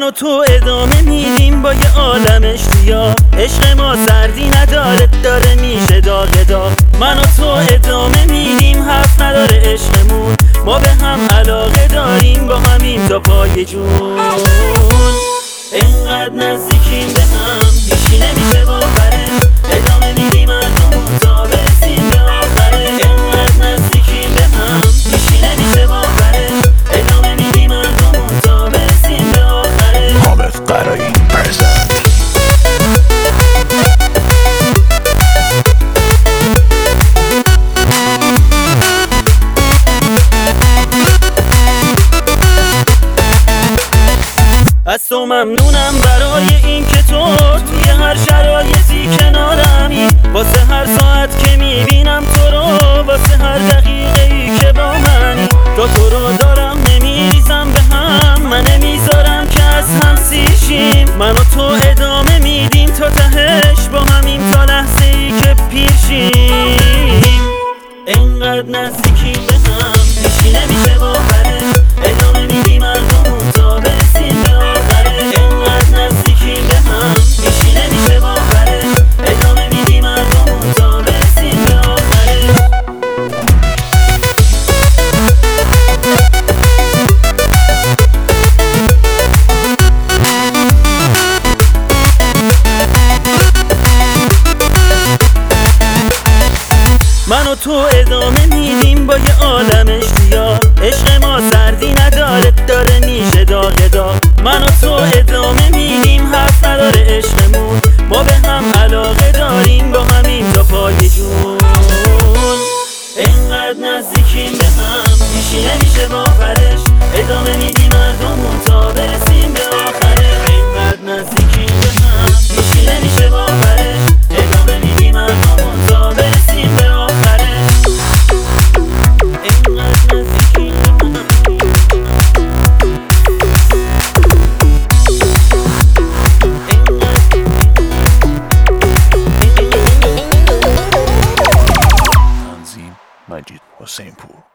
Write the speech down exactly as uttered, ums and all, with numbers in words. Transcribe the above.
و تو ادامه میدیم با یه عالم اشتیاق. عشق ما سردی نداره، داره میشه داغ داغ. من و تو ادامه میدیم، حرف نداره عشقمون. ما به هم علاقه داریم، با همین تا پای جون. اینقدر نزدیکیم به هم، هیچی نمیشه باوره. ادامه میدیم مردمون تا برسیم به آخره. اینقدر نزدیکیم به هم، هیچی نمیشه باوره. ادامه میدیم مردمون تا برسیم به آخره. حامد قرایی پرزد. از تو ممنونم برای این که تو توی هر شرایطی کنارمی. واسه هر ساعت که میبینم تو رو، واسه هر دقیقه ای که با منی. تو تو رو دارم نمیریزم به هم، من نمیذارم که از هم سیشیم. من و تو ادامه میدیم تا تهش، با همین تا لحظه ای که پیشیم. اینقدر نزدیکیم به هم، هیچی نمیشه باوره. ادامه میدیم مردمون تا برسیم به آخره. اینقدر نزدیکیم به هم، هیچی نمیشه باوره. ادامه میدیم مردمون تا برسیم به آخره. من و تو ادامه میدیم با یه عالم اشتیاق. عشق ما سردی نداره، داره میشه داغ داغ. من و تو ادامه میدیم، حرف نداره عشقمون. ما به هم علاقه داریم، با همین تا پای جون. اینقدر نزدیکیم به هم، هیچی نمیشه باورش. ادامه میدیم مردمون تا برسیم به آخره. اینقدر نزدیکیم به هم، هیچی نمیشه باورش. ادامه میدیم مردمون تا برسیم به آخره. مجید حسین پور.